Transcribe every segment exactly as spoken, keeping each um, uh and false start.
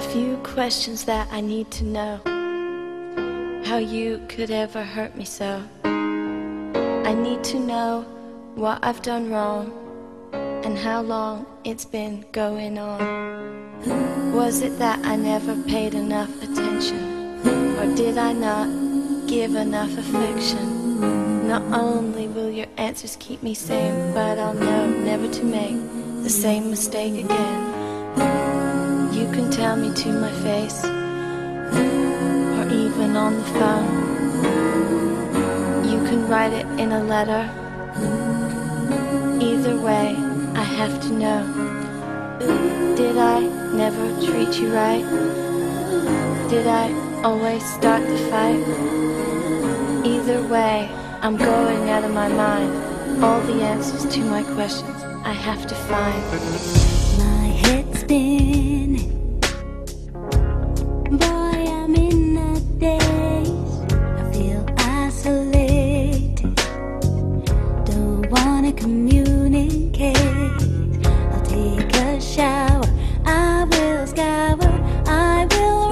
few questions that I need to know. How you could ever hurt me so. I need to know what I've done wrong and how long it's been going on. Was it that I never paid enough attention, or did I not give enough affection? Not only will your answers keep me sane, but I'll know never to make the same mistake again. You can tell me to my face, or even on the phone. You can write it in a letter. Either way, I have to know. Did I never treat you right? Did I always start the fight? Either way, I'm going out of my mind. All the answers to my questions I have to find. My head's spinning. Boy, I'm in a daze. I feel isolated. Don't wanna communicate. I'll take a shower. I will scour. I will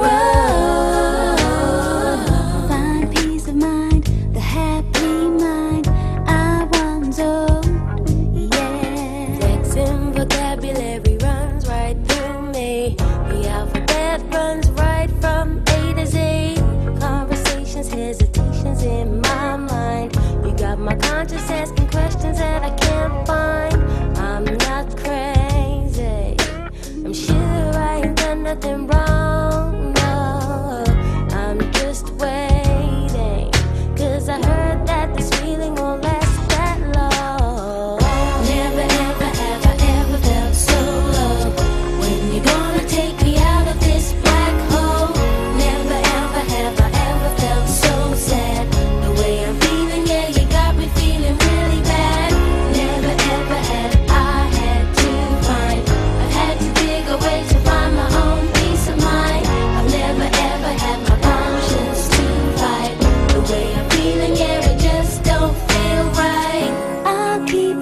run. Find peace of mind, the happy mind I once owned. Yeah. Flexing vocabulary runs right through me. The alphabet runs right from A to Z. Conversations, hesitations in my mind. You got my conscience asking questions that I can't find. I'm not crazy. I'm sure I ain't done nothing wrong. No, I'm just waiting. Cause I heard that this feeling won't last that long. Never, ever, ever, ever felt so low. When you gonna take me out of this black hole? Never, ever, ever, ever felt so sad. The way I'm feeling, yeah, you got me feeling really bad. Never, ever had I had to find. I've had to dig away to find my own peace of mind. I've never, ever had my conscience to fight. The way I'm feeling, yeah, it just don't feel right. I'll keep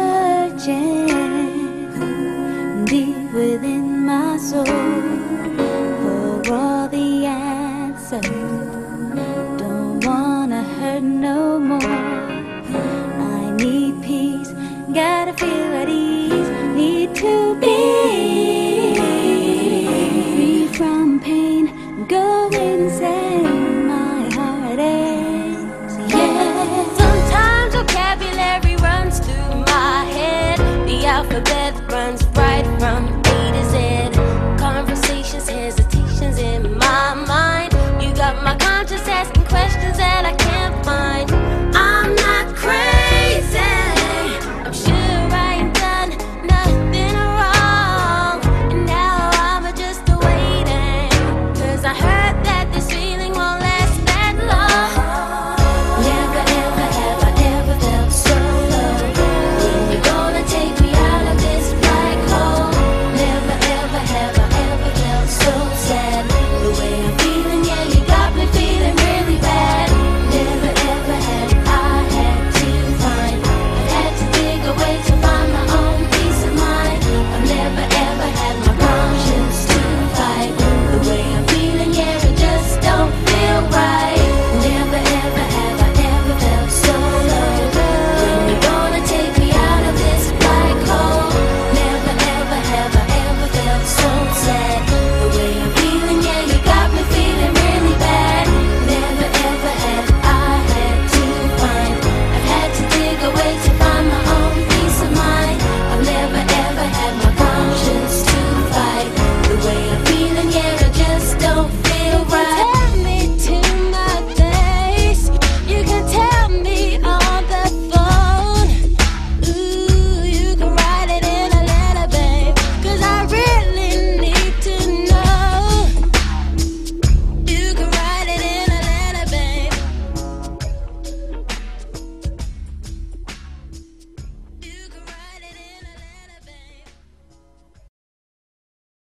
searching deep within my soul for all the answers. Don't wanna hurt no more. I need peace, gotta feel at ease. Need to be free from pain, go insane. My heart aches, yeah. Sometimes vocabulary runs through my head. The alphabet